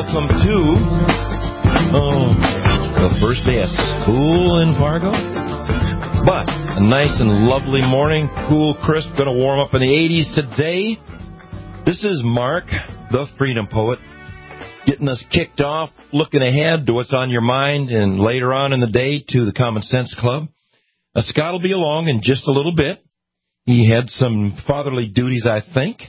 welcome to the first day of school in Fargo. But a nice and lovely morning, cool, crisp, going to warm up in the 80s today. This is Mark, the Freedom Poet, getting us kicked off, looking ahead to what's on your mind, and later on in the day to the Common Sense Club. Scott will be along in just a little bit. He had some fatherly duties, I think.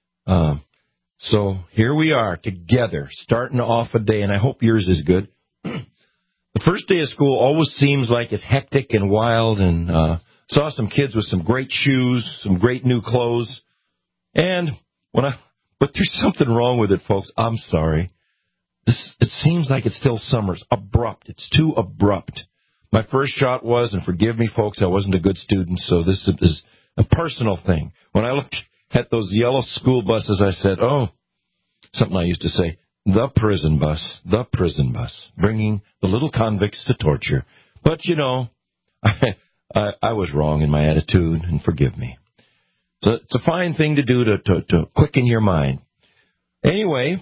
So here we are together, starting off a day, and I hope yours is good. The first day of school always seems like it's hectic and wild, and saw some kids with some great shoes, some great new clothes. But there's something wrong with it, folks. I'm sorry. It seems like it's still summer. It's abrupt. It's too abrupt. My first shot was, and forgive me, folks, I wasn't a good student, so this is a personal thing. When I looked at those yellow school buses, I said, oh, something I used to say, the prison bus, bringing the little convicts to torture. But, you know, I was wrong in my attitude, and forgive me. So it's a fine thing to do to quicken your mind. Anyway,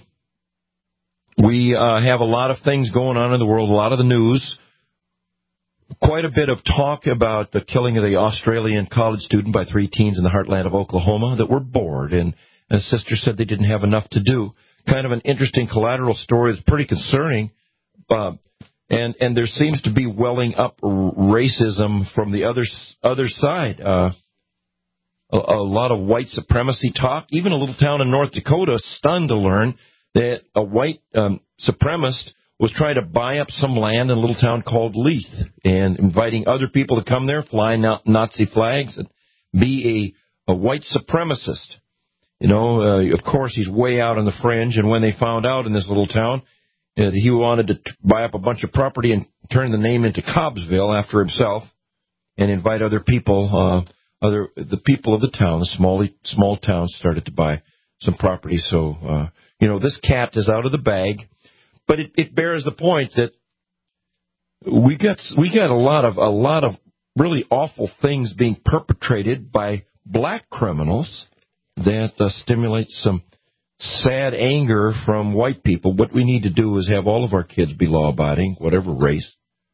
we have a lot of things going on in the world, a lot of the news. Quite a bit of talk about the killing of the Australian college student by 3 teens in the heartland of Oklahoma that were bored, and a sister said they didn't have enough to do. Kind of an interesting collateral story. It's pretty concerning, and there seems to be welling up racism from the other side. A lot of white supremacy talk. Even a little town in North Dakota stunned to learn that a white supremacist was trying to buy up some land in a little town called Leith and inviting other people to come there, flying out Nazi flags, and be a white supremacist. You know, of course, he's way out on the fringe, and when they found out in this little town that he wanted to buy up a bunch of property and turn the name into Cobbsville after himself and invite other people, the people of the town, the small town, started to buy some property. So, this cat is out of the bag. But it bears the point that we got a lot of really awful things being perpetrated by black criminals that stimulate some sad anger from white people. What we need to do is have all of our kids be law-abiding, whatever race.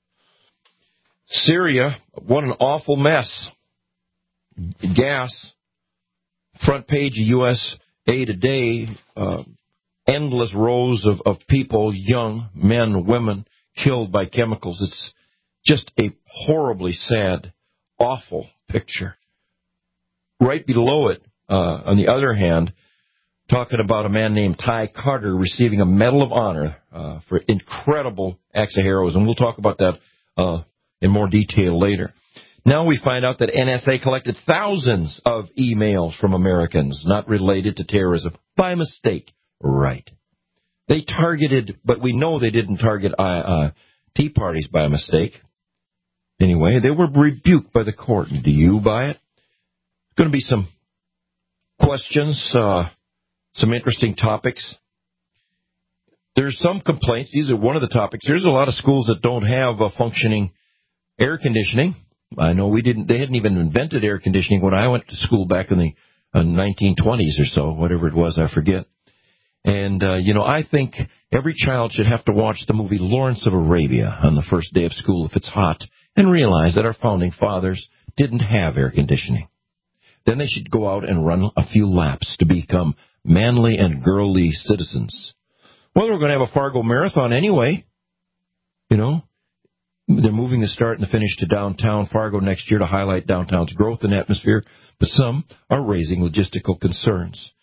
Syria, what an awful mess. Gas, front page of USA Today. Endless rows of people, young men, women, killed by chemicals. It's just a horribly sad, awful picture. Right below it, on the other hand, talking about a man named Ty Carter receiving a Medal of Honor for incredible acts of heroism. We'll talk about that in more detail later. Now we find out that NSA collected thousands of emails from Americans not related to terrorism by mistake. Right. They targeted, but we know they didn't target Tea Parties by mistake. Anyway, they were rebuked by the court. Do you buy it? There's going to be some questions, some interesting topics. There's some complaints. These are one of the topics. There's a lot of schools that don't have functioning air conditioning. I know they hadn't even invented air conditioning when I went to school back in the 1920s or so, whatever it was, I forget. And, I think every child should have to watch the movie Lawrence of Arabia on the first day of school if it's hot and realize that our founding fathers didn't have air conditioning. Then they should go out and run a few laps to become manly and girly citizens. Well, we're going to have a Fargo Marathon anyway. They're moving the start and the finish to downtown Fargo next year to highlight downtown's growth and atmosphere, but some are raising logistical concerns.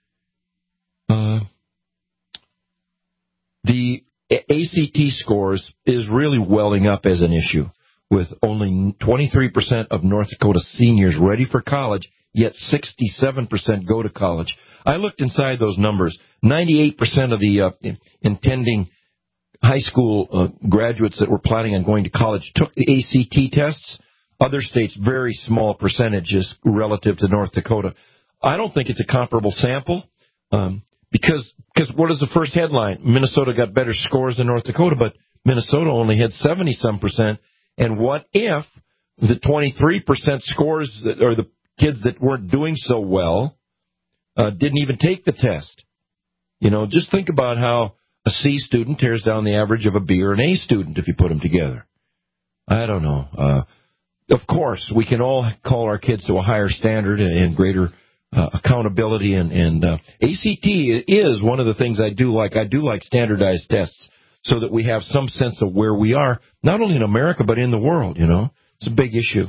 The ACT scores is really welling up as an issue, with only 23% of North Dakota seniors ready for college, yet 67% go to college. I looked inside those numbers. 98% of the intending high school graduates that were planning on going to college took the ACT tests. Other states, very small percentages relative to North Dakota. I don't think it's a comparable sample. Because what is the first headline? Minnesota got better scores than North Dakota, but Minnesota only had 70-some%. And what if the 23% scores or the kids that weren't doing so well didn't even take the test? Just think about how a C student tears down the average of a B or an A student if you put them together. I don't know. Of course, we can all call our kids to a higher standard and greater accountability, and ACT is one of the things I do like. I do like standardized tests so that we have some sense of where we are, not only in America, but in the world, you know. It's a big issue.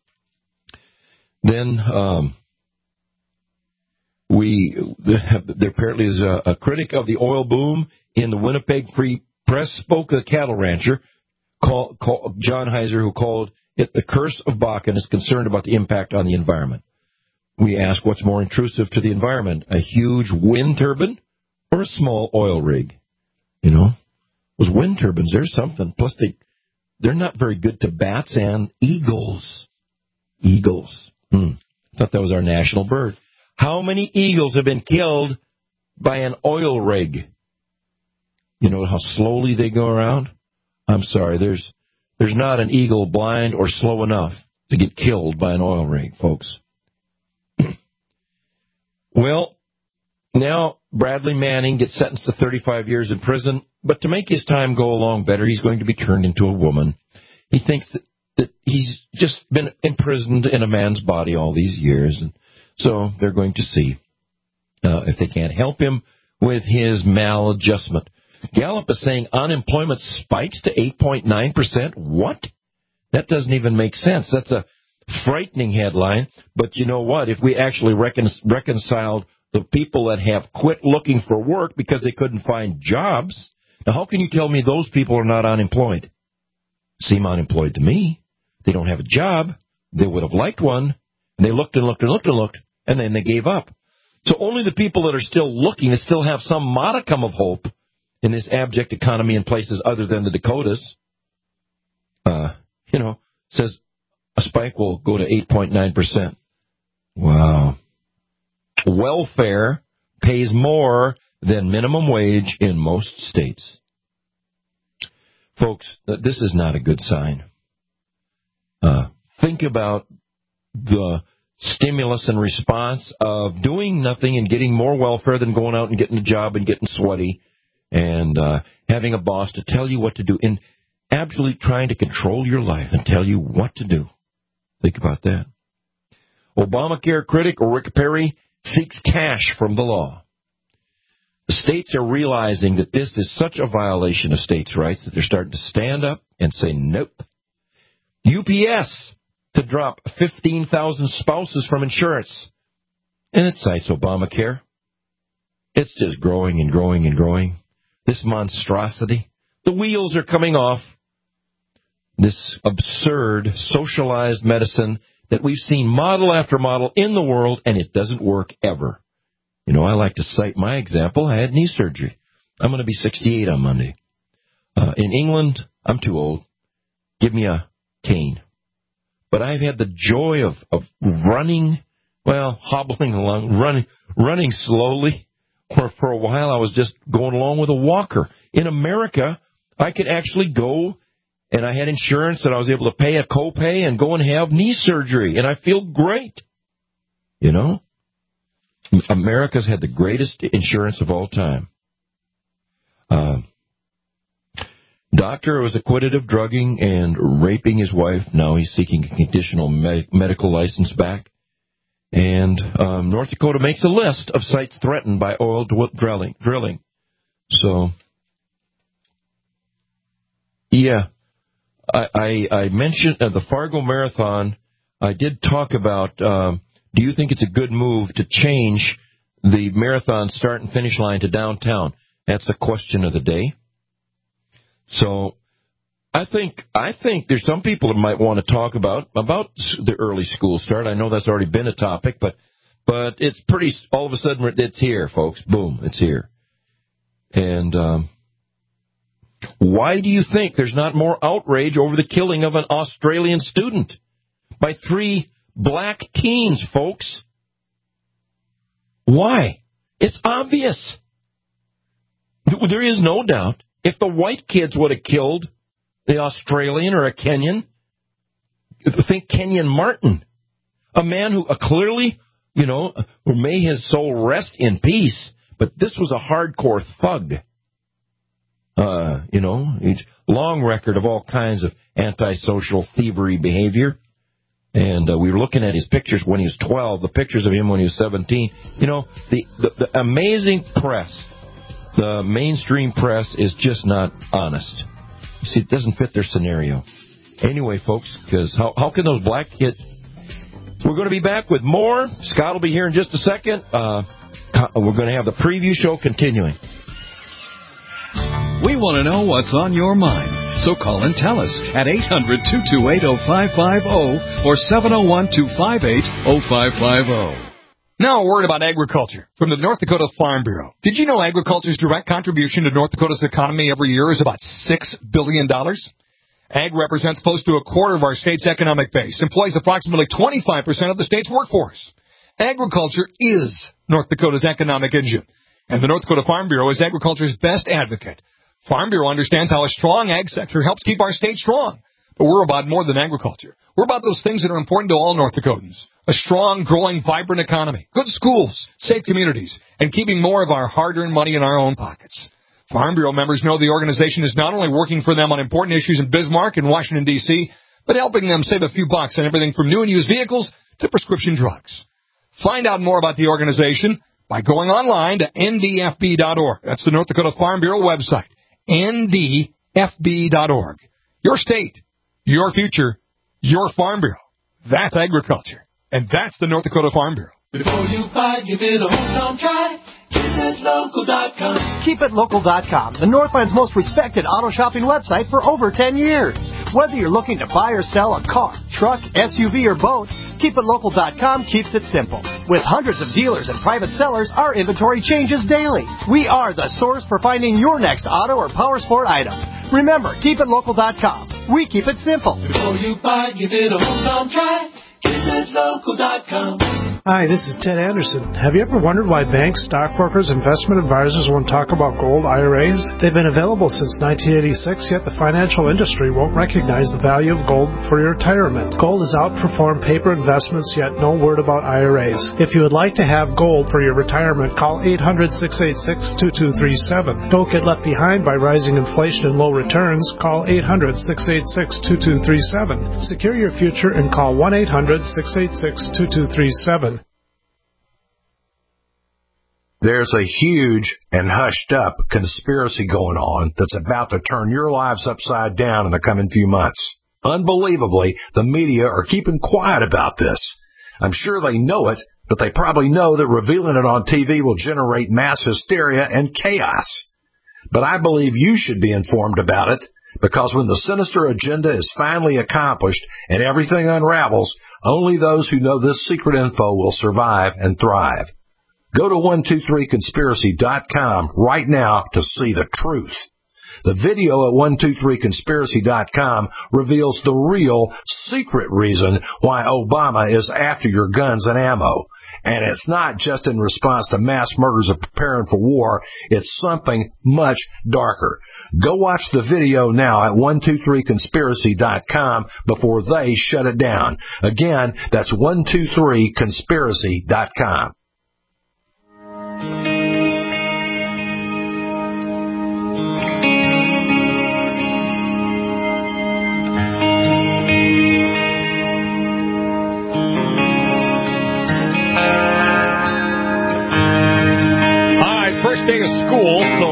Then there apparently is a critic of the oil boom in the Winnipeg Free Press, spoke a cattle rancher, John Heiser, who called it the curse of Bakken, is concerned about the impact on the environment. We ask, what's more intrusive to the environment, a huge wind turbine or a small oil rig? You know, those wind turbines, there's something. Plus, they're not very good to bats and eagles. Eagles. Thought that was our national bird. How many eagles have been killed by an oil rig? You know how slowly they go around? I'm sorry, there's not an eagle blind or slow enough to get killed by an oil rig, folks. Well, now Bradley Manning gets sentenced to 35 years in prison, but to make his time go along better, he's going to be turned into a woman. He thinks that he's just been imprisoned in a man's body all these years, and so they're going to see if they can't help him with his maladjustment. Gallup is saying unemployment spikes to 8.9%. What? That doesn't even make sense. That's a frightening headline. But you know what? If we actually reconciled the people that have quit looking for work because they couldn't find jobs, now how can you tell me those people are not unemployed? Seem unemployed to me. They don't have a job. They would have liked one. And they looked and looked and looked and looked, and then they gave up. So only the people that are still looking, that still have some modicum of hope in this abject economy in places other than the Dakotas, says a spike will go to 8.9%. Wow. Welfare pays more than minimum wage in most states. Folks, this is not a good sign. Think about the stimulus and response of doing nothing and getting more welfare than going out and getting a job and getting sweaty and having a boss to tell you what to do and absolutely trying to control your life and tell you what to do. Think about that. Obamacare critic Rick Perry seeks cash from the law. The states are realizing that this is such a violation of states' rights that they're starting to stand up and say nope. UPS to drop 15,000 spouses from insurance. And it cites Obamacare. It's just growing and growing and growing. This monstrosity. The wheels are coming off. This absurd socialized medicine that we've seen model after model in the world, and it doesn't work ever. You know, I like to cite my example. I had knee surgery. I'm going to be 68 on Monday. In England, I'm too old. Give me a cane. But I've had the joy of running, hobbling along, running slowly. For a while, I was just going along with a walker. In America, I could actually go, and I had insurance, and I was able to pay a copay and go and have knee surgery, and I feel great. You know? America's had the greatest insurance of all time. Doctor was acquitted of drugging and raping his wife. Now he's seeking a conditional medical license back. And North Dakota makes a list of sites threatened by oil drilling. So, yeah, I mentioned the Fargo Marathon. I did talk about, do you think it's a good move to change the marathon start and finish line to downtown? That's the question of the day. So I think there's some people that might want to talk about the early school start. I know that's already been a topic, but it's pretty, all of a sudden it's here, folks. Boom, it's here. And why do you think there's not more outrage over the killing of an Australian student by 3 black teens, folks? Why? It's obvious. There is no doubt. If the white kids would have killed the Australian or a Kenyan, think Kenyon Martin, a man who clearly, who may his soul rest in peace, but this was a hardcore thug. long record of all kinds of antisocial thievery behavior. And we were looking at his pictures when he was 12, the pictures of him when he was 17. The amazing press, the mainstream press is just not honest. You see, it doesn't fit their scenario. Anyway, folks, because how can those black kids... We're going to be back with more. Scott will be here in just a second. We're going to have the preview show continuing. We want to know what's on your mind. So call and tell us at 800-228-0550 or 701-258-0550. Now a word about agriculture from the North Dakota Farm Bureau. Did you know agriculture's direct contribution to North Dakota's economy every year is about $6 billion? Ag represents close to a quarter of our state's economic base, employs approximately 25% of the state's workforce. Agriculture is North Dakota's economic engine, and the North Dakota Farm Bureau is agriculture's best advocate. Farm Bureau understands how a strong ag sector helps keep our state strong. But we're about more than agriculture. We're about those things that are important to all North Dakotans. A strong, growing, vibrant economy, good schools, safe communities, and keeping more of our hard-earned money in our own pockets. Farm Bureau members know the organization is not only working for them on important issues in Bismarck and Washington, D.C., but helping them save a few bucks on everything from new and used vehicles to prescription drugs. Find out more about the organization by going online to ndfb.org. That's the North Dakota Farm Bureau website, ndfb.org. Your state, your future, your Farm Bureau. That's agriculture. And that's the North Dakota Farm Bureau. Before you buy, give it a hometown try. KeepItLocal.com. KeepItLocal.com, the Northland's most respected auto shopping website for over 10 years. Whether you're looking to buy or sell a car, truck, SUV, or boat, KeepItLocal.com keeps it simple. With hundreds of dealers and private sellers, our inventory changes daily. We are the source for finding your next auto or power sport item. Remember, KeepItLocal.com. We keep it simple. Before you buy, give it a hometown try. KeepItLocal.com. Hi, this is Ted Anderson. Have you ever wondered why banks, stockbrokers, investment advisors won't talk about gold IRAs? They've been available since 1986, yet the financial industry won't recognize the value of gold for your retirement. Gold has outperformed paper investments, yet no word about IRAs. If you would like to have gold for your retirement, call 800-686-2237. Don't get left behind by rising inflation and low returns. Call 800-686-2237. Secure your future and call 1-800-686-2237. There's a huge and hushed-up conspiracy going on that's about to turn your lives upside down in the coming few months. Unbelievably, the media are keeping quiet about this. I'm sure they know it, but they probably know that revealing it on TV will generate mass hysteria and chaos. But I believe you should be informed about it, because when the sinister agenda is finally accomplished and everything unravels, only those who know this secret info will survive and thrive. Go to 123conspiracy.com right now to see the truth. The video at 123conspiracy.com reveals the real, secret reason why Obama is after your guns and ammo. And it's not just in response to mass murders of preparing for war. It's something much darker. Go watch the video now at 123conspiracy.com before they shut it down. Again, that's 123conspiracy.com. First day of school, so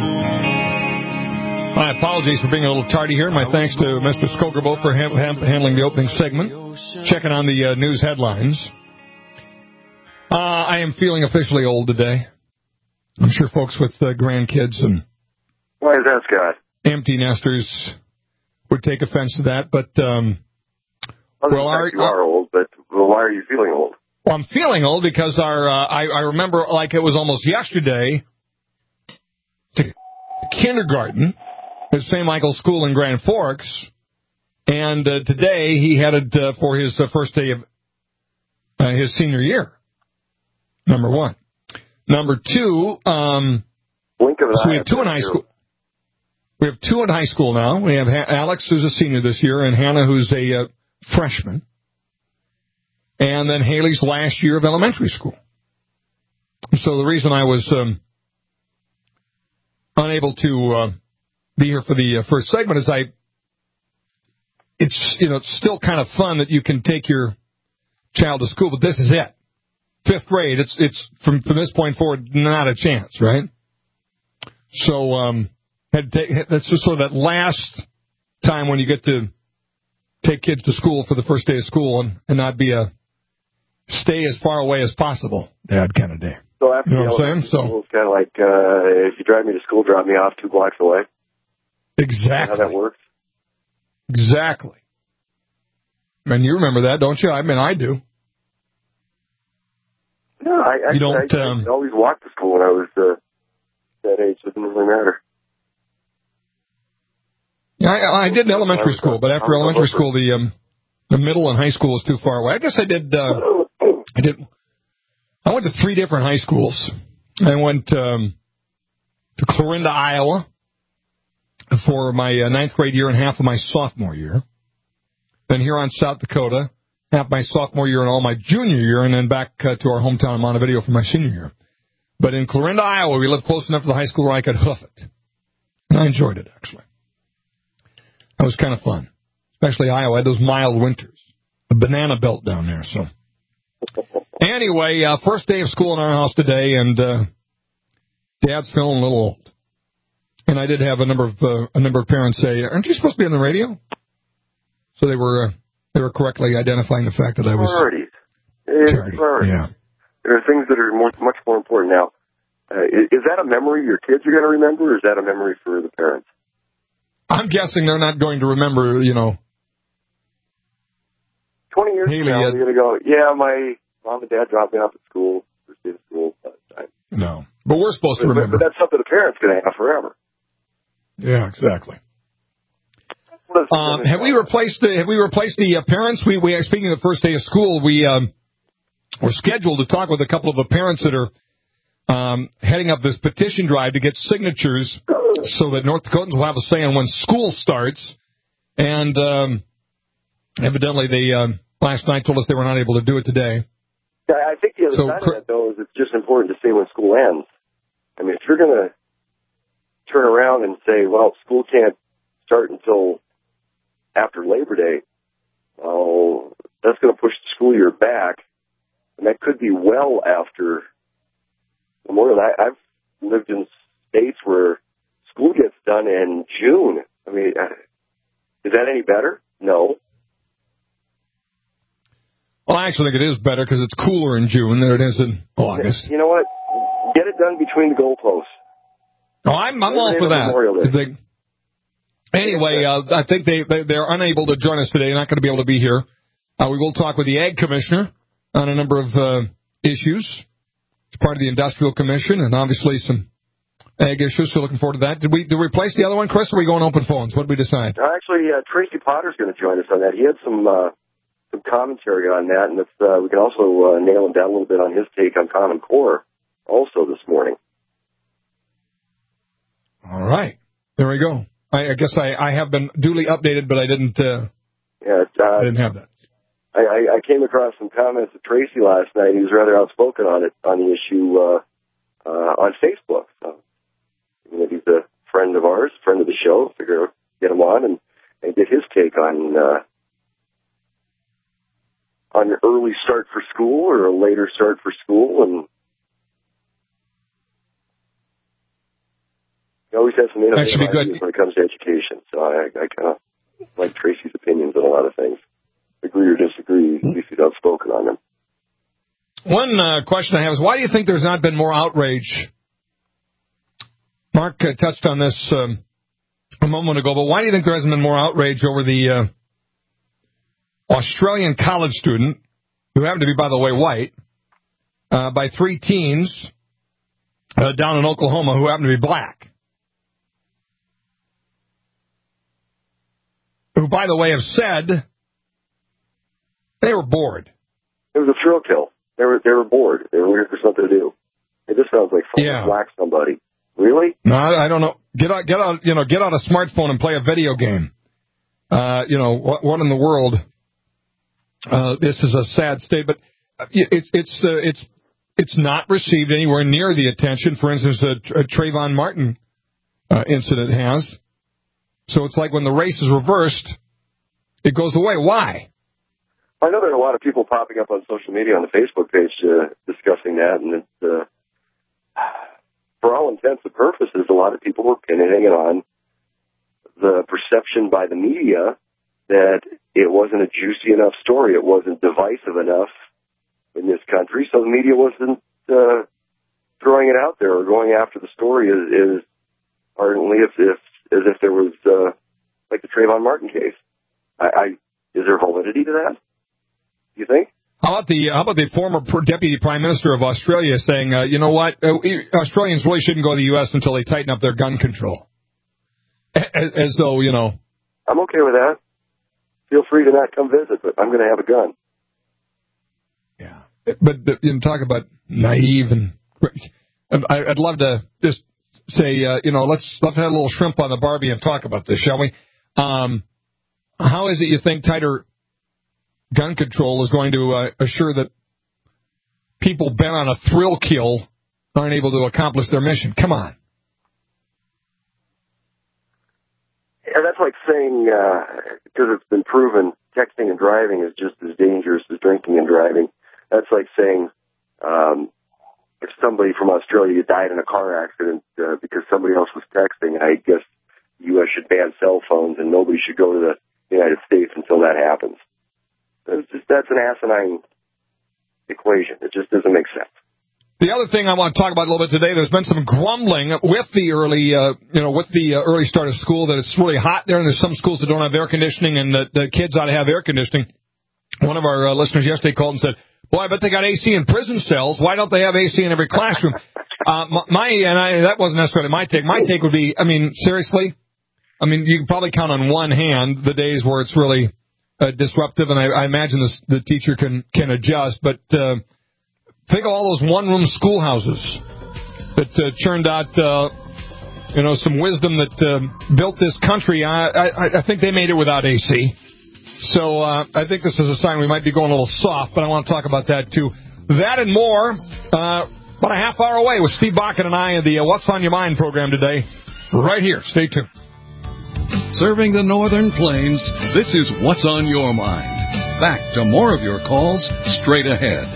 my apologies for being a little tardy here. My thanks to Mr. Skogerbo for handling the opening segment, checking on the news headlines. I am feeling officially old today. I'm sure folks with grandkids and why is that, Scott? Empty nesters would take offense to that, but you are old, but why are you feeling old? Well, I'm feeling old because I remember like it was almost yesterday to kindergarten at St. Michael's School in Grand Forks, and today he headed for his first day of his senior year. Number one. Number two, so we have two in high school. We have two in high school now. We have Alex, who's a senior this year, and Hannah, who's a freshman. And then Haley's last year of elementary school. So the reason I was unable to be here for the first segment is it's still kind of fun that you can take your child to school, but this is it. 5th grade, it's from this point forward, not a chance, right? So that's just sort of that last time when you get to take kids to school for the first day of school and not be a stay as far away as possible dad kind of day. So after you know what I'm saying? So it's kind of like if you drive me to school, drop me off 2 blocks away. Exactly. How that works? Exactly. And you remember that, don't you? I mean, I do. No, I always walked to school when I was that age. It didn't really matter. Yeah, I did elementary school, but after elementary school, the middle and high school was too far away. I guess I went to 3 different high schools. I went to Clarinda, Iowa for my 9th grade year and half of my sophomore year. Then Huron, South Dakota, half my sophomore year and all my junior year, and then back to our hometown of Montevideo for my senior year. But in Clarinda, Iowa, we lived close enough to the high school where I could hoof it. And I enjoyed it, actually. That was kind of fun. Especially Iowa had those mild winters. The banana belt down there, so. Anyway, first day of school in our house today, and Dad's feeling a little old. And I did have a number of parents say, "Aren't you supposed to be on the radio?" So they were correctly identifying the fact that I was priorities. Yeah. There are things that are much more important now. Is that a memory your kids are going to remember, or is that a memory for the parents? I'm guessing they're not going to remember, 20 years from now, they're going to go, yeah, my mom and dad dropped me off at school, first day of school. No. But we're supposed to remember. But that's something the parents going to have forever. Yeah, exactly. Have we replaced the parents? We speaking of the first day of school, we're scheduled to talk with a couple of the parents that are heading up this petition drive to get signatures so that North Dakotans will have a say on when school starts. And evidently they last night told us they were not able to do it today. Yeah, I think the other side of that, though, is it's just important to say when school ends. I mean, if you're going to turn around and say, well, school can't start until after Labor Day, well, that's going to push the school year back, and that could be well after Memorial. I've lived in states where school gets done in June. I mean, is that any better? No. Well, I actually think it is better because it's cooler in June than it is in August. You know what? Get it done between the goalposts. Oh, I'm all for that. Anyway, I think they're unable to join us today. They're not going to be able to be here. We will talk with the Ag Commissioner on a number of issues. It's part of the Industrial Commission and obviously some ag issues, so looking forward to that. Did we replace the other one, Chris, or are we going open phones? What did we decide? Actually, Tracy Potter's going to join us on that. He had some commentary on that, and we can also nail him down a little bit on his take on Common Core also this morning. All right. There we go. I guess I have been duly updated, but I didn't I didn't have that. I came across some comments of Tracy last night. He was rather outspoken on the issue on Facebook. So, he's a friend of ours, friend of the show. Figure get him on and get his take on an early start for school or a later start for school, and he always has some innovative ideas when it comes to education. So I kind of like Tracy's opinions on a lot of things. Agree or disagree, at least he's outspoken on them. One question I have is, why do you think there's not been more outrage? Mark touched on this a moment ago, but why do you think there hasn't been more outrage over the Australian college student, who happened to be, by the way, white, by 3 teens down in Oklahoma who happened to be black? Who, by the way, have said they were bored. It was a thrill kill. They were bored. They were looking for something to do. It just sounds like fun to whack somebody. Really? No, I don't know. Get out a smartphone and play a video game. What in the world? This is a sad state, but it's not received anywhere near the attention, for instance, a Trayvon Martin incident has. So it's like when the race is reversed, it goes away. Why? I know there are a lot of people popping up on social media on the Facebook page discussing that, and for all intents and purposes, a lot of people were pinning it on the perception by the media that it wasn't a juicy enough story, it wasn't divisive enough in this country, so the media wasn't throwing it out there or going after the story as ardently as if there was like the Trayvon Martin case. Is there validity to that? You think? How about the former Deputy Prime Minister of Australia saying, you know what, Australians really shouldn't go to the U.S. until they tighten up their gun control? As though, you know. I'm okay with that. Feel free to not come visit, but I'm going to have a gun. Yeah. But you know, talk about naive and I'd love to just say, you know, let's have a little shrimp on the Barbie and talk about this, shall we? How is it you think tighter gun control is going to assure that people bent on a thrill kill aren't able to accomplish their mission? Come on. Yeah, that's like saying, because it's been proven texting and driving is just as dangerous as drinking and driving. That's like saying, if somebody from Australia died in a car accident because somebody else was texting, I guess the U.S. should ban cell phones and nobody should go to the United States until that happens. That's an asinine equation. It just doesn't make sense. The other thing I want to talk about a little bit today, there's been some grumbling with the early, early start of school that it's really hot there, and there's some schools that don't have air conditioning, and the kids ought to have air conditioning. One of our listeners yesterday called and said, "Boy, I bet they got AC in prison cells. Why don't they have AC in every classroom?" That wasn't necessarily my take. My take would be, I mean, seriously, I mean, you can probably count on one hand the days where it's really disruptive, and I imagine the teacher can adjust, but think of all those one-room schoolhouses that churned out, some wisdom that built this country. I think they made it without AC. So I think this is a sign we might be going a little soft, but I want to talk about that, too. That and more about a half hour away with Steve Bakken and I in the What's on Your Mind program today. Right here. Stay tuned. Serving the Northern Plains, this is What's on Your Mind. Back to more of your calls straight ahead.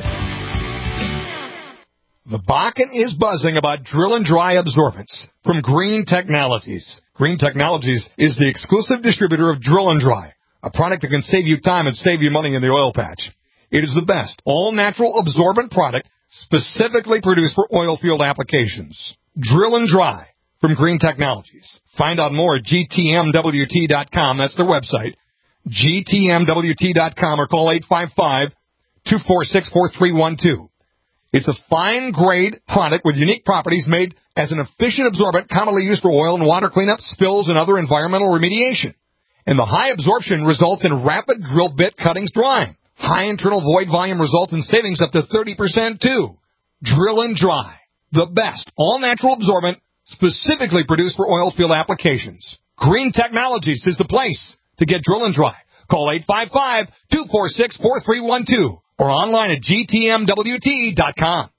The Bakken is buzzing about drill and dry absorbents from Green Technologies. Green Technologies is the exclusive distributor of Drill and Dry, a product that can save you time and save you money in the oil patch. It is the best all-natural absorbent product specifically produced for oil field applications. Drill and Dry from Green Technologies. Find out more at gtmwt.com. That's their website, gtmwt.com, or call 855-246-4312. It's a fine-grade product with unique properties made as an efficient absorbent commonly used for oil and water cleanup, spills, and other environmental remediation. And the high absorption results in rapid drill bit cuttings drying. High internal void volume results in savings up to 30%, too. Drill and Dry, the best all-natural absorbent specifically produced for oil field applications. Green Technologies is the place to get Drill and Dry. Call 855-246-4312 or online at gtmwt.com.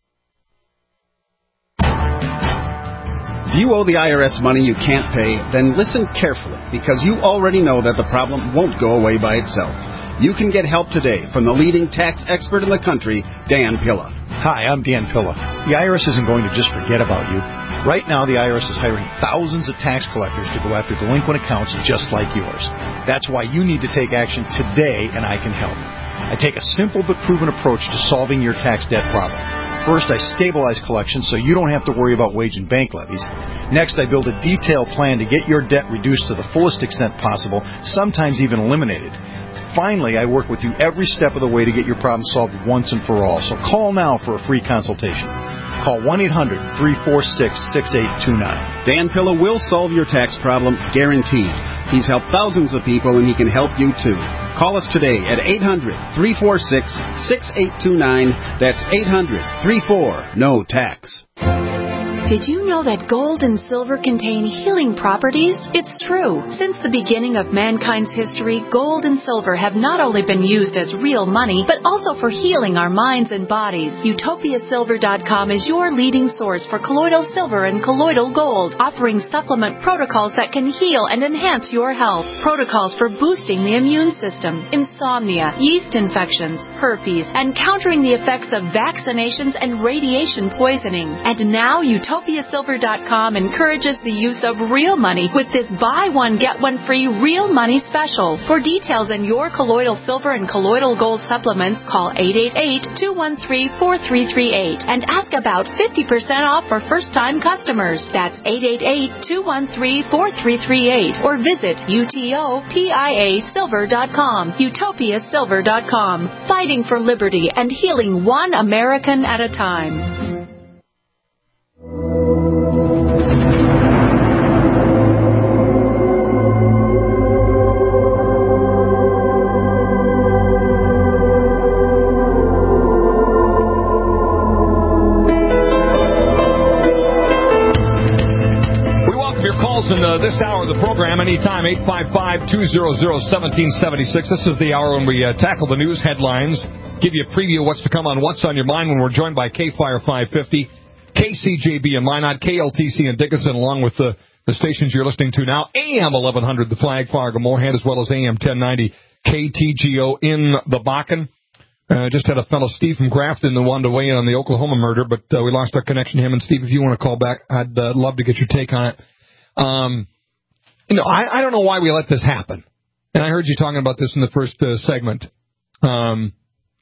If you owe the IRS money you can't pay, then listen carefully, because you already know that the problem won't go away by itself. You can get help today from the leading tax expert in the country, Dan Pilla. Hi, I'm Dan Pilla. The IRS isn't going to just forget about you. Right now, the IRS is hiring thousands of tax collectors to go after delinquent accounts just like yours. That's why you need to take action today, and I can help. I take a simple but proven approach to solving your tax debt problem. First, I stabilize collections so you don't have to worry about wage and bank levies. Next, I build a detailed plan to get your debt reduced to the fullest extent possible, sometimes even eliminated. Finally, I work with you every step of the way to get your problem solved once and for all. So call now for a free consultation. Call 1-800-346-6829. Dan Pilla will solve your tax problem, guaranteed. He's helped thousands of people, and he can help you, too. Call us today at 800-346-6829. That's 800-34-NO-TAX. Did you know that gold and silver contain healing properties? It's true. Since the beginning of mankind's history, gold and silver have not only been used as real money, but also for healing our minds and bodies. UtopiaSilver.com is your leading source for colloidal silver and colloidal gold, offering supplement protocols that can heal and enhance your health. Protocols for boosting the immune system, insomnia, yeast infections, herpes, and countering the effects of vaccinations and radiation poisoning. And now UtopiaSilver.com encourages the use of real money with this buy one, get one free real money special. For details on your colloidal silver and colloidal gold supplements, call 888-213-4338 and ask about 50% off for first-time customers. That's 888-213-4338 or visit UTOPIASilver.com. UtopiaSilver.com. Fighting for liberty and healing one American at a time. In this hour of the program, anytime, 855-200-1776. This is the hour when we tackle the news headlines, give you a preview of what's to come on What's on Your Mind, when we're joined by K-Fire 550, KCJB in Minot, KLTC in Dickinson, along with the stations you're listening to now, AM 1100, the Flag, Fargo, Moorhead, as well as AM 1090, KTGO in the Bakken. Just had a fellow, Steve from Grafton, that wanted to weigh in on the Oklahoma murder, but we lost our connection to him. And, Steve, if you want to call back, I'd love to get your take on it. I don't know why we let this happen. And I heard you talking about this in the first segment. I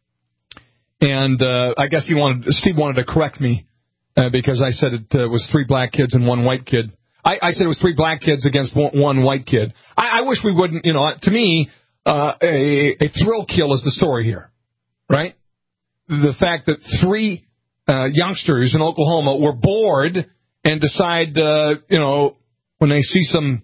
guess Steve wanted to correct me because I said it was 3 black kids and 1 white kid. I said it was 3 black kids against 1 white kid. I wish we wouldn't, to me, a thrill kill is the story here, right? The fact that 3 youngsters in Oklahoma were bored and decide, when they see some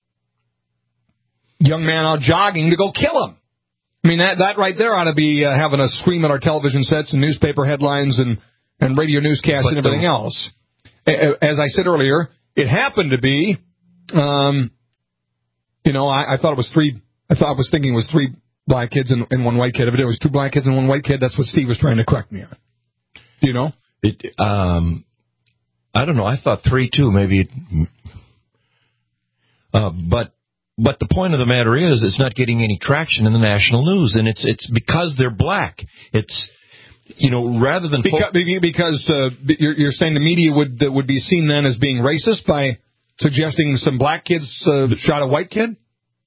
young man out jogging, to go kill him. I mean, that right there ought to be having a scream at our television sets and newspaper headlines and radio newscasts and everything else. As I said earlier, it happened to be, I thought it was 3. I was thinking it was 3 black kids and 1 white kid. If it was 2 black kids and 1 white kid, that's what Steve was trying to correct me on. Do you know? I don't know. I thought 3 too, maybe. But the point of the matter is, it's not getting any traction in the national news, and it's because they're black. It's rather than because you're saying the media would be seen then as being racist by suggesting some black kids shot a white kid.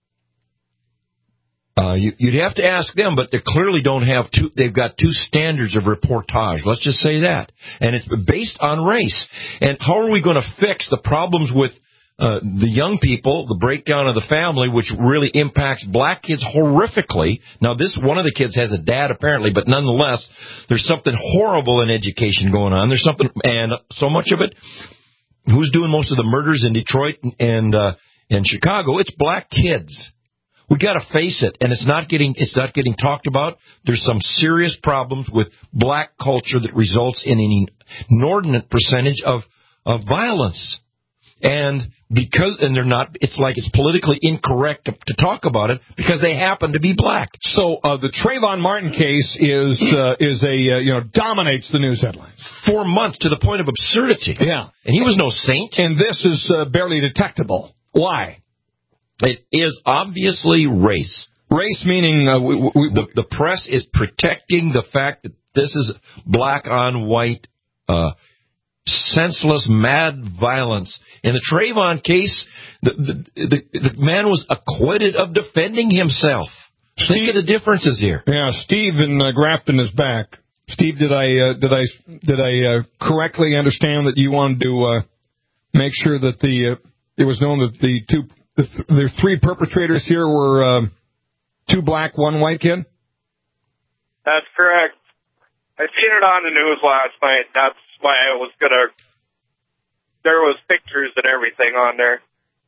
You'd have to ask them, but they clearly don't have two. They've got 2 standards of reportage. Let's just say that, and it's based on race. And how are we going to fix the problems with the young people, the breakdown of the family, which really impacts black kids horrifically? Now, one of the kids has a dad, apparently, but nonetheless, there's something horrible in education going on. There's something, and so much of it, who's doing most of the murders in Detroit and Chicago? It's black kids. We got to face it, and it's not getting talked about. There's some serious problems with black culture that results in an inordinate percentage of violence. And they're not, it's like it's politically incorrect to talk about it because they happen to be black. So the Trayvon Martin case dominates the news headlines. 4 months to the point of absurdity. Yeah. And he was no saint. And this is barely detectable. Why? It is obviously race. Race meaning the press is protecting the fact that this is black on white senseless, mad violence. In the Trayvon case, the man was acquitted of defending himself. Think of the differences here. Yeah, Steve in Grafton is back. Steve, did I correctly understand that you wanted to make sure that it was known that the 3 perpetrators here were 2 black, 1 white kid? That's correct. I seen it on the news last night. That's why I was there was pictures and everything on there.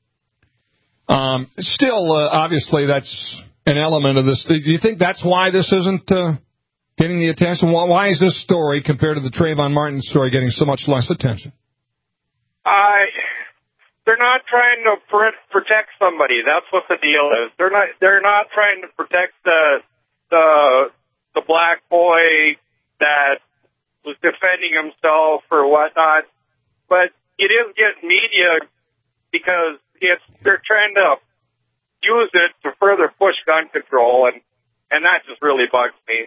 Still, obviously, that's an element of this. Do you think that's why this isn't getting the attention? Why is this story, compared to the Trayvon Martin story, getting so much less attention? They're not trying to protect somebody. That's what the deal is. They're not trying to protect the black boy that was defending himself or whatnot. But it is getting media because they're trying to use it to further push gun control, and that just really bugs me.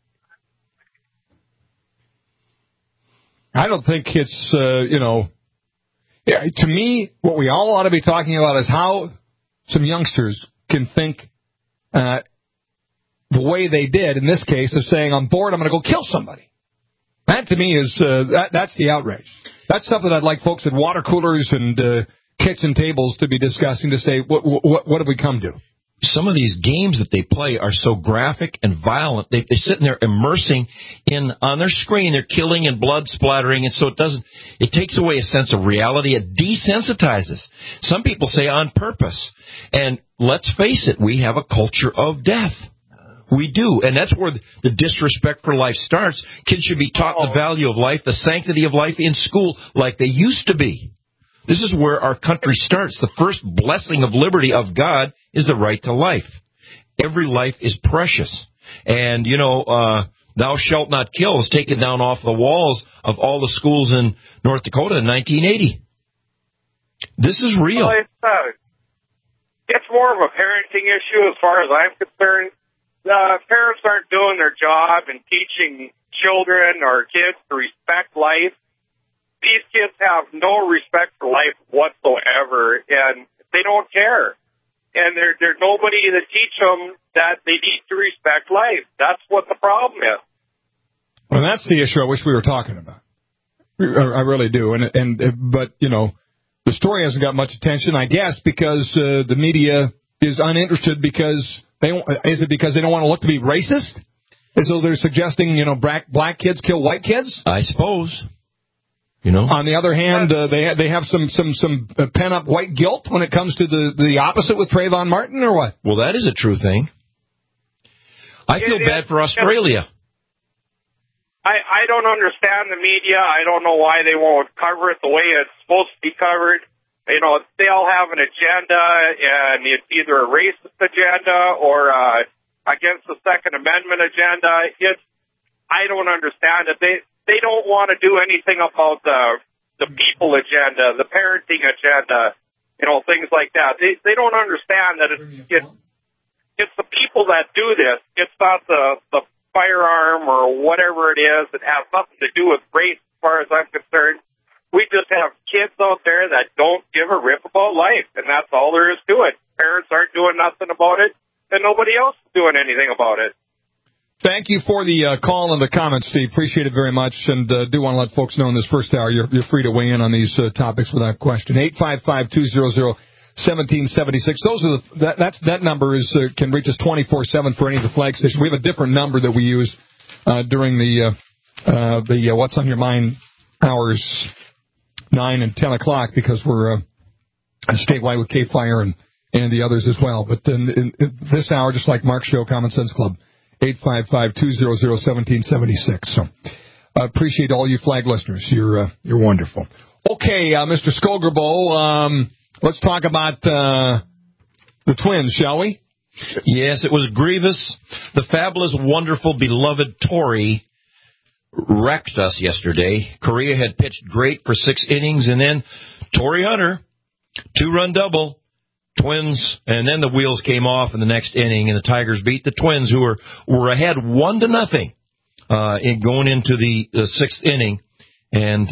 I don't think it's, to me, what we all ought to be talking about is how some youngsters can think the way they did, in this case, of saying, I'm bored, I'm going to go kill somebody. That, to me, is that's the outrage. That's something I'd like folks at water coolers and kitchen tables to be discussing, to say, what have we come to? Some of these games that they play are so graphic and violent. They're sitting there immersing on their screen. They're killing and blood splattering, and so it takes away a sense of reality. It desensitizes. Some people say on purpose. And let's face it, we have a culture of death. We do, and that's where the disrespect for life starts. Kids should be taught the value of life, the sanctity of life in school like they used to be. This is where our country starts. The first blessing of liberty of God is the right to life. Every life is precious. And, thou shalt not kill is taken down off the walls of all the schools in North Dakota in 1980. This is real. Well, it's more of a parenting issue as far as I'm concerned. Parents aren't doing their job and teaching children or kids to respect life. These kids have no respect for life whatsoever, and they don't care. And there's nobody to teach them that they need to respect life. That's what the problem is. Well, that's the issue I wish we were talking about. I really do. But the story hasn't got much attention, I guess, because the media is uninterested because is it because they don't want to look to be racist? As though they're suggesting, black kids kill white kids? I suppose. On the other hand, they have some pent-up white guilt when it comes to the opposite with Trayvon Martin, or what? Well, that is a true thing. I feel bad for Australia. I don't understand the media. I don't know why they won't cover it the way it's supposed to be covered. They all have an agenda, and it's either a racist agenda or against the Second Amendment agenda. I don't understand it. They don't want to do anything about the people agenda, the parenting agenda, things like that. They don't understand that it's the people that do this. It's not the firearm or whatever it is. It has nothing to do with race as far as I'm concerned. We just have kids out there that don't give a rip about life, and that's all there is to it. Parents aren't doing nothing about it, and nobody else is doing anything about it. Thank you for the call and the comments, Steve. Appreciate it very much, and do want to let folks know in this first hour you're free to weigh in on these topics without question. 855-200-1776. That number can reach us 24/7 for any of the flag stations. We have a different number that we use during the What's on Your Mind hours 9 and 10 o'clock because we're statewide with K-Fire and the others as well. But in this hour, just like Mark's show, Common Sense Club. 855-200-1776. So I appreciate all you flag listeners. You're wonderful. Okay, Mr. Skogerbo, let's talk about the Twins, shall we? Yes, it was grievous. The fabulous, wonderful, beloved Torrey wrecked us yesterday. Correa had pitched great for 6 innings, and then Torrey Hunter, 2-run double. Twins, and then the wheels came off in the next inning, and the Tigers beat the Twins, who were ahead 1-0 in going into the 6th inning. And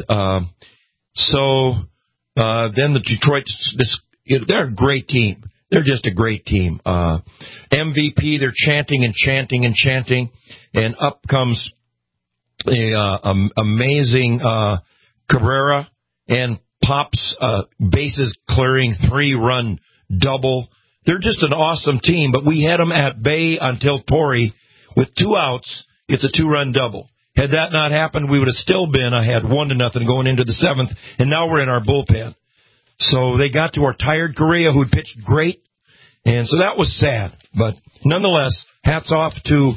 so then the Detroit, they're a great team. They're just a great team. MVP, they're chanting and chanting and chanting, and up comes amazing Cabrera and pops bases clearing 3-run double. They're just an awesome team, but we had them at bay until Torrey, with 2 outs, gets a 2-run double. Had that not happened, we would have still been ahead 1-0 going into the 7th, and now we're in our bullpen. So they got to our tired Correa, who'd pitched great, and so that was sad. But nonetheless, hats off to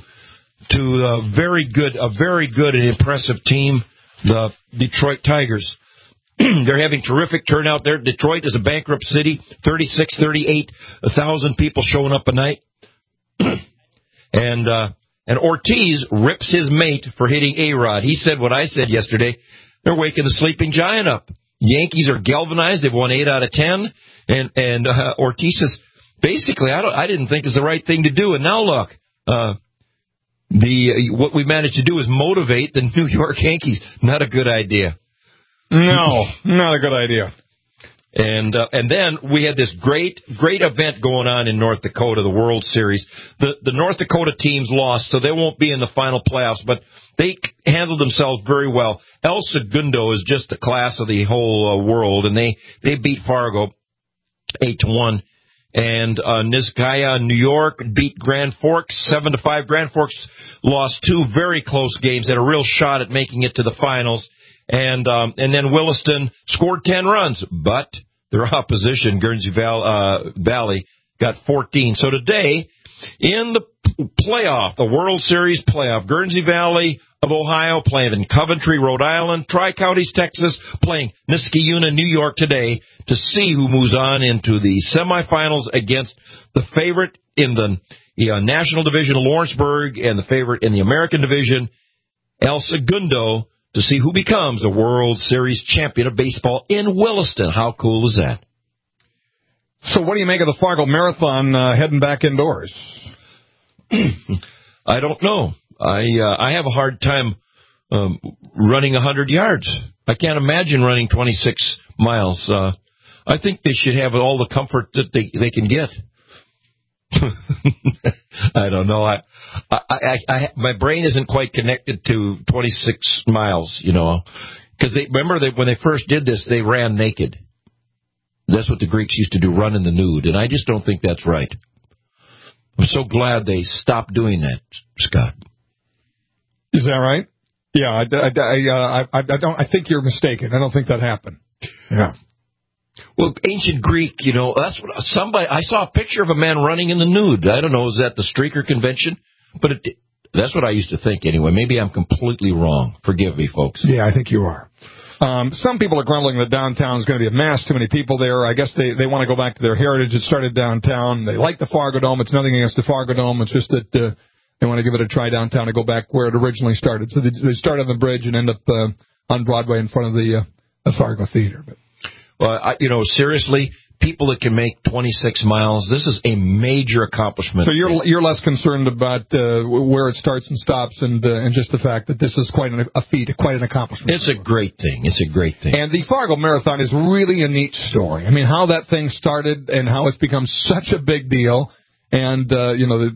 a very good and impressive team, the Detroit Tigers. They're having terrific turnout there. Detroit is a bankrupt city, 38,000 people showing up a night. And Ortiz rips his mate for hitting A-Rod. He said what I said yesterday. They're waking the sleeping giant up. Yankees are galvanized. They've won 8 out of 10. And Ortiz says, basically, I didn't think it's the right thing to do. And now look, what we managed to do is motivate the New York Yankees. Not a good idea. No, not a good idea. And then we had this great event going on in North Dakota, the World Series. The North Dakota teams lost, so they won't be in the final playoffs, but they handled themselves very well. El Segundo is just the class of the whole world, and they beat Fargo 8-1. And Nizhikaya, New York, beat Grand Forks 7-5. Grand Forks lost 2 very close games, had a real shot at making it to the finals. And then Williston scored 10 runs, but their opposition, Guernsey Valley, got 14. So today, in the playoff, the World Series playoff, Guernsey Valley of Ohio playing in Coventry, Rhode Island, Tri-Counties, Texas, playing Niskayuna, New York today to see who moves on into the semifinals against the favorite in the National Division, Lawrenceburg, and the favorite in the American Division, El Segundo, to see who becomes the World Series champion of baseball in Williston. How cool is that? So what do you make of the Fargo Marathon heading back indoors? I don't know. I have a hard time running 100 yards. I can't imagine running 26 miles. I think they should have all the comfort that they can get. I don't know. I my brain isn't quite connected to 26 miles, because when they first did this, they ran naked. That's what the Greeks used to do, run in the nude, and I just don't think that's right. I'm so glad they stopped doing that, Scott. Is that right? Yeah, I think you're mistaken. I don't think that happened. Yeah. Well, ancient Greek, that's what I saw a picture of a man running in the nude. I don't know, is that the Streaker Convention? But that's what I used to think anyway. Maybe I'm completely wrong. Forgive me, folks. Yeah, I think you are. Some people are grumbling that downtown is going to be a mess, too many people there. I guess they want to go back to their heritage. It started downtown. They like the Fargo Dome. It's nothing against the Fargo Dome. It's just that they want to give it a try downtown and go back where it originally started. So they start on the bridge and end up on Broadway in front of the Fargo Theater. But. Well, seriously, people that can make 26 miles, this is a major accomplishment. So you're less concerned about where it starts and stops and just the fact that this is quite a feat, quite an accomplishment. It's a great thing. It's a great thing. And the Fargo Marathon is really a neat story. I mean, how that thing started and how it's become such a big deal. And, to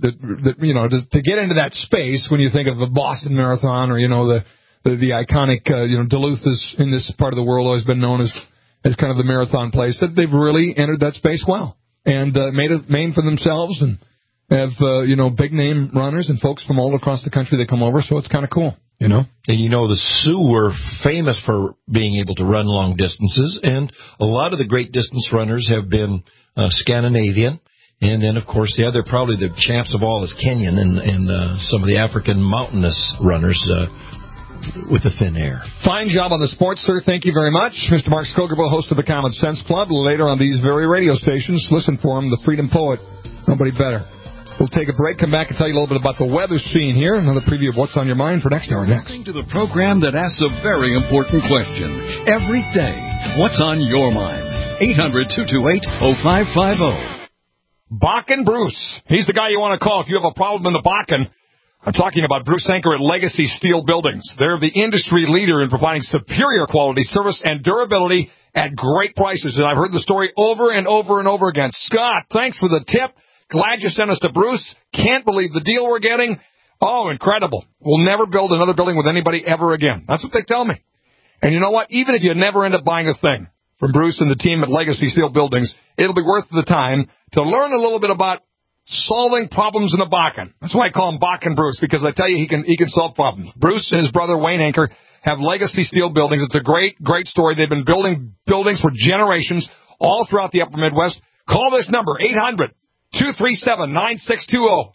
get into that space when you think of the Boston Marathon or, the iconic, Duluth is in this part of the world always been known as kind of the marathon place, that they've really entered that space well and made a name for themselves and have, big name runners and folks from all across the country that come over. So it's kind of cool, And, the Sioux were famous for being able to run long distances. And a lot of the great distance runners have been Scandinavian. And then, of course, probably the champs of all is Kenyan and some of the African mountainous runners, with the thin air. Fine job on the sports, sir. Thank you very much. Mr. Mark Skogerville, host of the Common Sense Club. Later on these very radio stations, listen for him, the Freedom Poet. Nobody better. We'll take a break, come back and tell you a little bit about the weather scene here. Another preview of what's on your mind for next hour. Listening to the program that asks a very important question. Every day, what's on your mind? 800-228-0550. Bakken Bruce. He's the guy you want to call if you have a problem in the Bakken. I'm talking about Bruce Anker at Legacy Steel Buildings. They're the industry leader in providing superior quality, service, and durability at great prices. And I've heard the story over and over and over again. Scott, thanks for the tip. Glad you sent us to Bruce. Can't believe the deal we're getting. Oh, incredible. We'll never build another building with anybody ever again. That's what they tell me. And you know what? Even if you never end up buying a thing from Bruce and the team at Legacy Steel Buildings, it'll be worth the time to learn a little bit about solving problems in the Bakken. That's why I call him Bakken Bruce, because I tell you he can solve problems. Bruce and his brother Wayne Anker have Legacy Steel Buildings. It's a great great story. They've been building buildings for generations all throughout the upper Midwest. Call this number, 800-237-9620.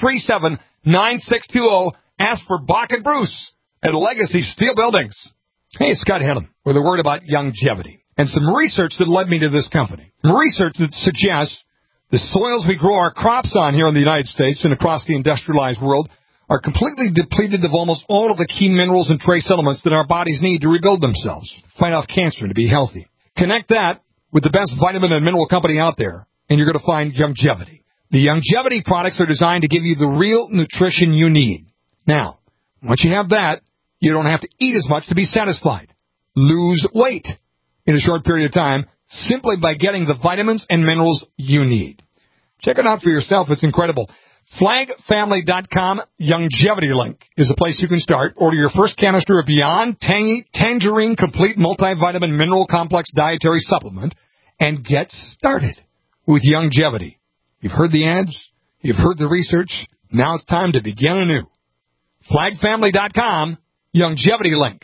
800-237-9620. Ask for Bakken Bruce at Legacy Steel Buildings. Hey, it's Scott Hedlund with a word about longevity and some research that led me to this company. Research that suggests the soils we grow our crops on here in the United States and across the industrialized world are completely depleted of almost all of the key minerals and trace elements that our bodies need to rebuild themselves, fight off cancer, and to be healthy. Connect that with the best vitamin and mineral company out there, and you're going to find Longevity. The Longevity products are designed to give you the real nutrition you need. Now, once you have that, you don't have to eat as much to be satisfied. Lose weight in a short period of time simply by getting the vitamins and minerals you need. Check it out for yourself. It's incredible. FlagFamily.com Longevity link is the place you can start. Order your first canister of Beyond Tangy Tangerine Complete Multivitamin Mineral Complex Dietary Supplement and get started with Longevity. You've heard the ads. You've heard the research. Now it's time to begin anew. FlagFamily.com Longevity link.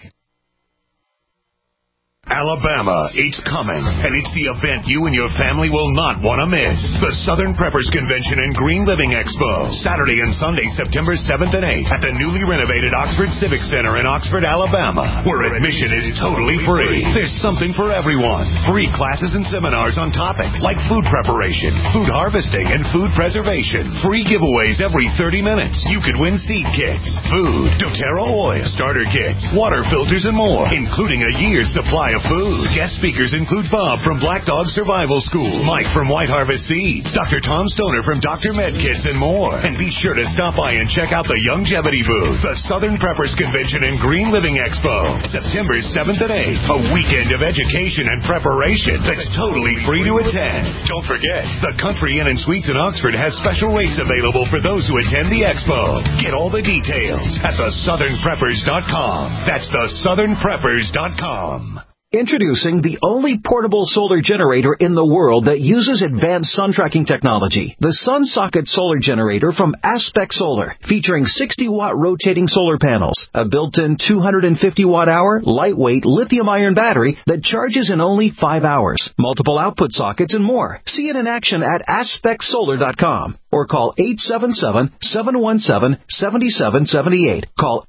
Alabama, it's coming, and it's the event you and your family will not want to miss. The Southern Preppers Convention and Green Living Expo, Saturday and Sunday, September 7th and 8th at the newly renovated Oxford Civic Center in Oxford, Alabama, where admission is totally free. There's something for everyone. Free classes and seminars on topics like food preparation, food harvesting, and food preservation. Free giveaways every 30 minutes. You could win seed kits, food, doTERRA oil, starter kits, water filters, and more, including a year's supply of food. Guest speakers include Bob from Black Dog Survival School, Mike from White Harvest Seeds, Dr. Tom Stoner from Dr. Medkits, and more. And be sure to stop by and check out the Longevity booth, the Southern Preppers Convention and Green Living Expo, September 7th and 8th, a weekend of education and preparation that's totally free to attend. Don't forget, the Country Inn and Suites in Oxford has special rates available for those who attend the expo. Get all the details at thesouthernpreppers.com. That's thesouthernpreppers.com. Introducing the only portable solar generator in the world that uses advanced sun tracking technology. The SunSocket Solar Generator from Aspect Solar, featuring 60-watt rotating solar panels, a built-in 250-watt-hour lightweight lithium-ion battery that charges in only 5 hours, multiple output sockets, and more. See it in action at AspectSolar.com or call 877-717-7778. Call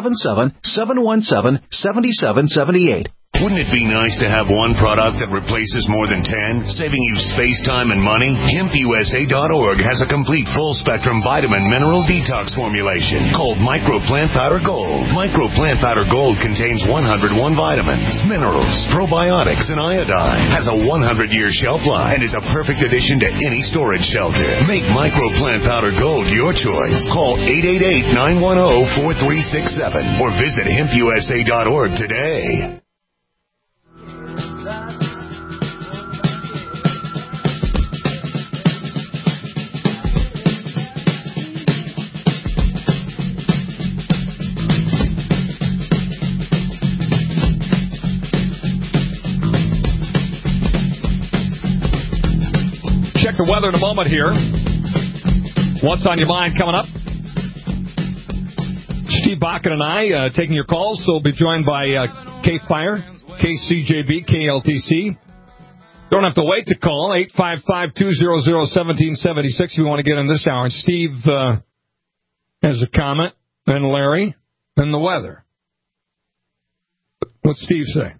877-717-7778. Wouldn't it be nice to have one product that replaces more than 10, saving you space, time, and money? HempUSA.org has a complete full-spectrum vitamin mineral detox formulation called Micro Plant Powder Gold. Micro Plant Powder Gold contains 101 vitamins, minerals, probiotics, and iodine. Has a 100-year shelf life and is a perfect addition to any storage shelter. Make Micro Plant Powder Gold your choice. Call 888-910-4367 or visit HempUSA.org today. Check the weather in a moment here. What's on your mind coming up? Steve Bakken and I taking your calls, so we'll be joined by K-Fire, KCJB, KLTC. Don't have to wait to call, 855-200-1776 if you want to get in this hour. And Steve has a comment, then Larry, then the weather. What's Steve say?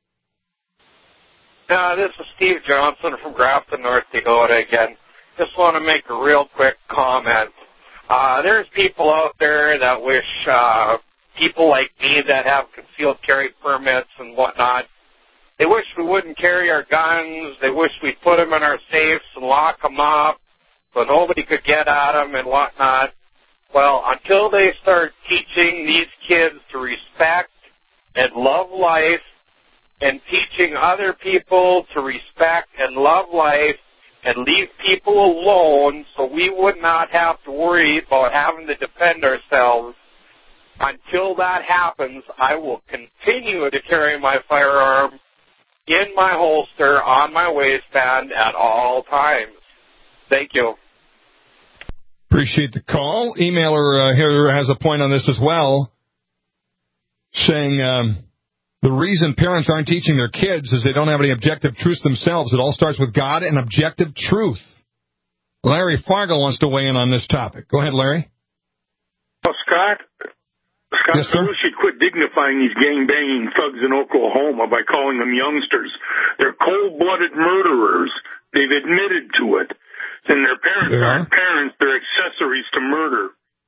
This is Steve Johnson from Grafton, North Dakota again. Just want to make a real quick comment. There's people out there that wish people like me that have concealed carry permits and whatnot, they wish we wouldn't carry our guns. They wish we'd put them in our safes and lock them up so nobody could get at them and whatnot. Well, until they start teaching these kids to respect and love life and teaching other people to respect and love life and leave people alone so we would not have to worry about having to defend ourselves, until that happens, I will continue to carry my firearm in my holster on my waistband at all times. Thank you. Appreciate the call. Emailer here has a point on this as well, saying the reason parents aren't teaching their kids is they don't have any objective truth themselves. It all starts with God and objective truth. Larry Fargo wants to weigh in on this topic. Go ahead, Larry. Well, Scott, Yes, sir? I wish you'd quit dignifying these gang-banging thugs in Oklahoma by calling them youngsters. They're cold-blooded murderers. They've admitted to it. And their parents aren't parents. They're accessories to murder.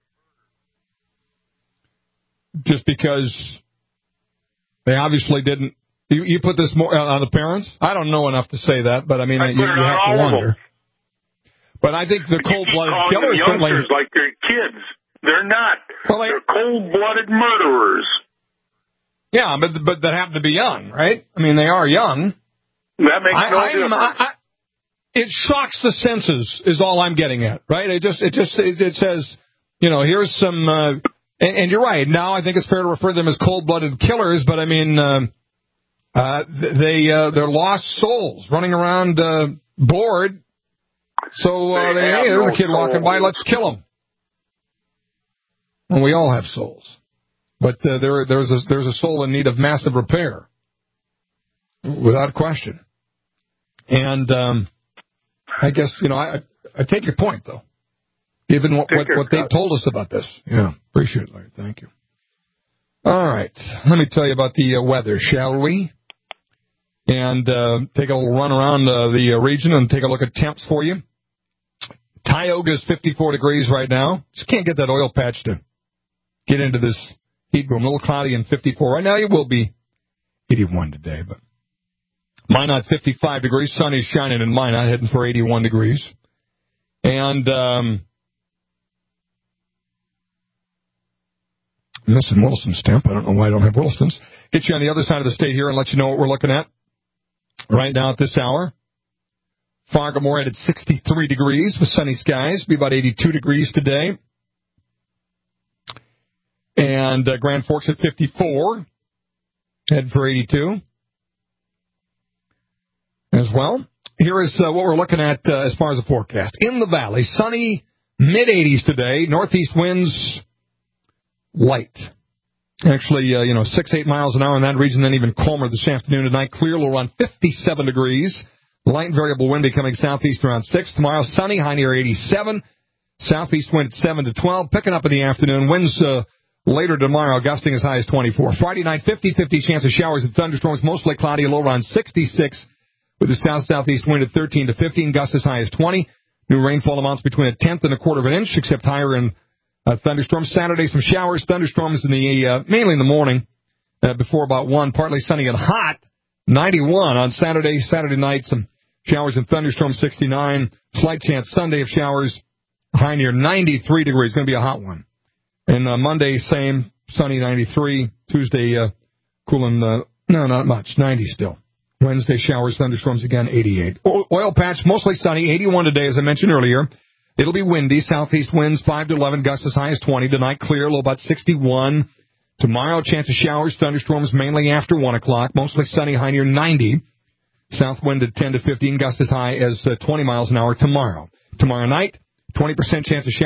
Just because they obviously didn't. You put this more on the parents? I don't know enough to say that, but I mean, you have to wonder. But I think the cold-blooded killers certainly... like they're kids. They're not. Well, they're cold-blooded murderers. Yeah, but that happen to be young, right? I mean, they are young. That makes no difference. It shocks the senses, is all I'm getting at, right? It says, here's some... and you're right. Now I think it's fair to refer to them as cold-blooded killers, but I mean... they're lost souls running around bored. So there's a kid walking by, let's kill him. Well, we all have souls, but there's a soul in need of massive repair, without question. And I guess I take your point though, given what they told us about this. Yeah, appreciate it, Larry. Thank you. All right, let me tell you about the weather, shall we? And take a little run around the region and take a look at temps for you. Tioga is 54 degrees right now. Just can't get that oil patch to get into this heat room. A little cloudy and 54. Right now it will be 81 today, but Minot 55 degrees. Sun is shining in Minot, heading for 81 degrees. And missing Wilson's temp. I don't know why I don't have Wilson's. Get you on the other side of the state here and let you know what we're looking at right now at this hour. Fargo-Moorhead at 63 degrees with sunny skies. Be about 82 degrees today. And Grand Forks at 54. Head for 82. As well. Here is what we're looking at as far as the forecast. In the valley, sunny, mid-80s today. Northeast winds, light. Actually, 6-8 miles an hour in that region, then even calmer this afternoon. Tonight, clear, low around 57 degrees. Light variable wind becoming southeast around 6. Tomorrow, sunny, high near 87. Southeast wind at 7 to 12. Picking up in the afternoon. Winds later tomorrow, gusting as high as 24. Friday night, 50-50 chance of showers and thunderstorms. Mostly cloudy, low around 66. With the south-southeast wind at 13 to 15. Gusts as high as 20. New rainfall amounts between a tenth and a quarter of an inch, except higher in thunderstorms. Saturday, some showers, thunderstorms in the mainly in the morning before about 1. Partly sunny and hot, 91 on Saturday. Saturday night, some showers and thunderstorms, 69. Slight chance Sunday of showers, high near 93 degrees. Going to be a hot one. And Monday, same, sunny, 93. Tuesday, cooling, no, not much, 90 still. Wednesday, showers, thunderstorms again, 88. Oil patch, mostly sunny, 81 today, as I mentioned earlier. It'll be windy, southeast winds 5 to 11, gusts as high as 20. Tonight, clear, low about 61. Tomorrow, chance of showers, thunderstorms mainly after 1 o'clock. Mostly sunny, high near 90. South wind at 10 to 15, gusts as high as 20 miles an hour tomorrow. Tomorrow night, 40% chance of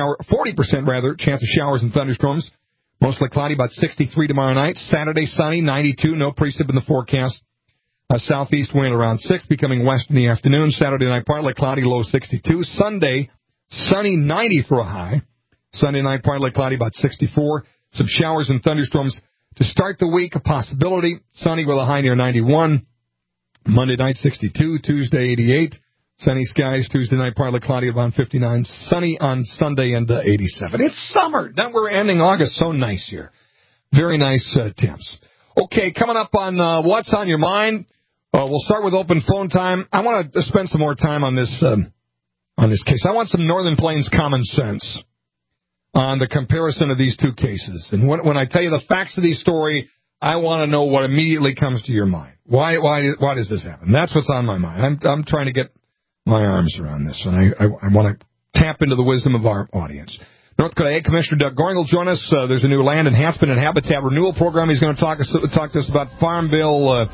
showers and thunderstorms. Mostly cloudy, about 63 tomorrow night. Saturday, sunny, 92, no precip in the forecast. Southeast wind around 6, becoming west in the afternoon. Saturday night, partly cloudy, low 62. Sunday, sunny, 90 for a high. Sunday night, partly cloudy, about 64. Some showers and thunderstorms to start the week, a possibility. Sunny with a high near 91. Monday night, 62. Tuesday, 88. Sunny skies. Tuesday night, partly cloudy, around 59. Sunny on Sunday and 87. It's summer. Now we're ending August. So nice here. Very nice temps. Okay, coming up on What's on Your Mind. We'll start with open phone time. I want to spend some more time on this case. I want some Northern Plains common sense on the comparison of these two cases. And when I tell you the facts of the story, I want to know what immediately comes to your mind. Why does this happen? That's what's on my mind. I'm trying to get my arms around this, and I want to tap into the wisdom of our audience. North Dakota Ag Commissioner Doug Goring will join us. There's a new land enhancement and habitat renewal program. He's going to talk to us about Farm Bill,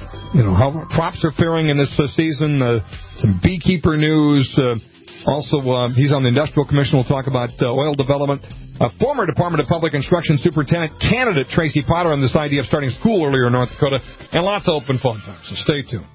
how crops are faring in this season, some beekeeper news. Also, he's on the Industrial Commission. We'll talk about oil development. Former Department of Public Instruction Superintendent candidate Tracy Potter on this idea of starting school earlier in North Dakota, and lots of open phone time, so stay tuned.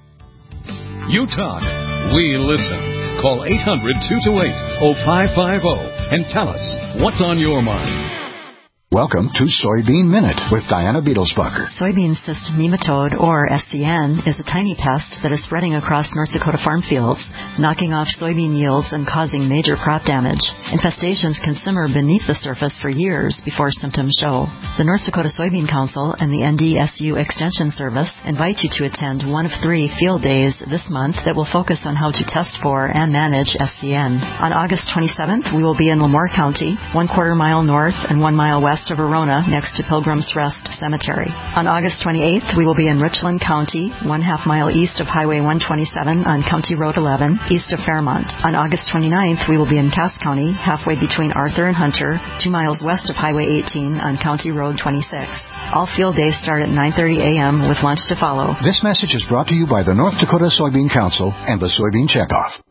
You talk, we listen. Call 800-228-0550 and tell us what's on your mind. Welcome to Soybean Minute with Diana Beetlesbucker. Soybean cyst nematode, or SCN, is a tiny pest that is spreading across North Dakota farm fields, knocking off soybean yields and causing major crop damage. Infestations can simmer beneath the surface for years before symptoms show. The North Dakota Soybean Council and the NDSU Extension Service invite you to attend one of 3 field days this month that will focus on how to test for and manage SCN. On August 27th, we will be in Lemoore County, 1/4 mile north and 1 mile west of Verona, next to Pilgrim's Rest Cemetery. On August 28th, we will be in Richland County, 1/2 mile east of Highway 127 on County Road 11, east of Fairmont. On August 29th, we will be in Cass County, halfway between Arthur and Hunter, 2 miles west of Highway 18 on County Road 26. All field days start at 9:30 a.m. with lunch to follow. This message is brought to you by the North Dakota Soybean Council and the Soybean Checkoff.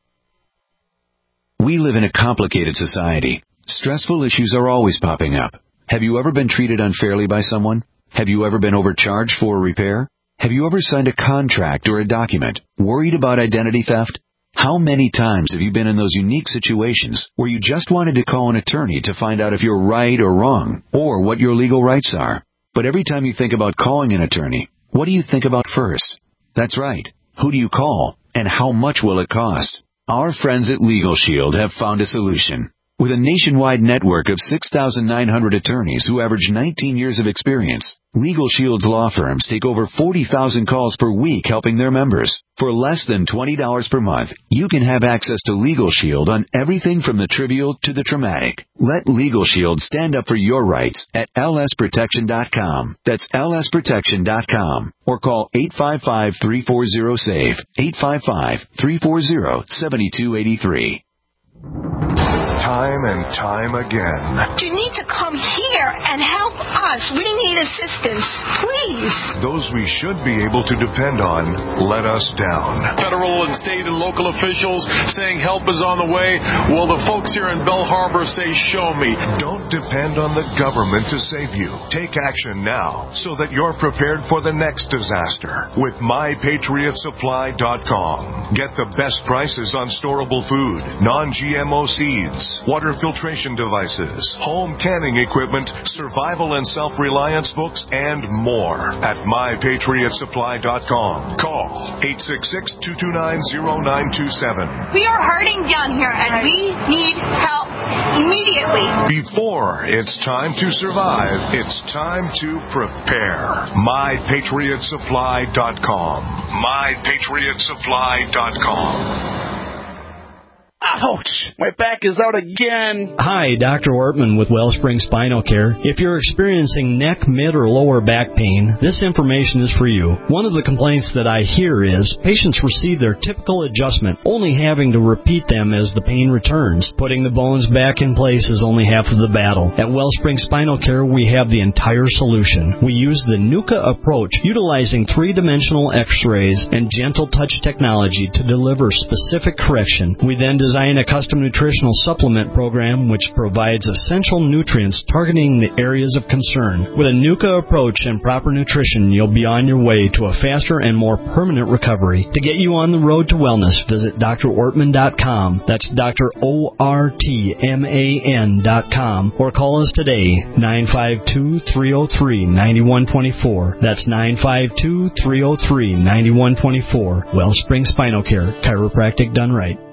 We live in a complicated society. Stressful issues are always popping up. Have you ever been treated unfairly by someone? Have you ever been overcharged for a repair? Have you ever signed a contract or a document worried about identity theft? How many times have you been in those unique situations where you just wanted to call an attorney to find out if you're right or wrong, or what your legal rights are? But every time you think about calling an attorney, what do you think about first? That's right. Who do you call, and how much will it cost? Our friends at Legal Shield have found a solution. With a nationwide network of 6,900 attorneys who average 19 years of experience, Legal Shield's law firms take over 40,000 calls per week helping their members. For less than $20 per month, you can have access to Legal Shield on everything from the trivial to the traumatic. Let Legal Shield stand up for your rights at lsprotection.com. That's lsprotection.com. Or call 855-340-SAVE, 855-340-7283. Time and time again. You need to come here and help us. We need assistance, please. Those we should be able to depend on let us down. Federal and state and local officials saying help is on the way. Well, the folks here in Belle Harbor say, show me. Don't depend on the government to save you. Take action now so that you're prepared for the next disaster with MyPatriotSupply.com. Get the best prices on storable food, non-GMO seeds, water filtration devices, home canning equipment, survival and self-reliance books, and more at MyPatriotSupply.com. Call 866-229-0927. We are hurting down here, and we need help immediately. Before it's time to survive, it's time to prepare. MyPatriotSupply.com. MyPatriotSupply.com. Ouch! My back is out again. Hi, Dr. Ortman with Wellspring Spinal Care. If you're experiencing neck, mid, or lower back pain, this information is for you. One of the complaints that I hear is patients receive their typical adjustment, only having to repeat them as the pain returns. Putting the bones back in place is only half of the battle. At Wellspring Spinal Care, we have the entire solution. We use the NUCA approach, utilizing 3-dimensional x-rays and gentle touch technology to deliver specific correction. We then design a custom nutritional supplement program which provides essential nutrients targeting the areas of concern. With a NUCA approach and proper nutrition, you'll be on your way to a faster and more permanent recovery. To get you on the road to wellness, visit drortman.com. That's drortman.com. Or call us today, 952-303-9124. That's 952-303-9124. Wellspring Spinal Care, chiropractic done right.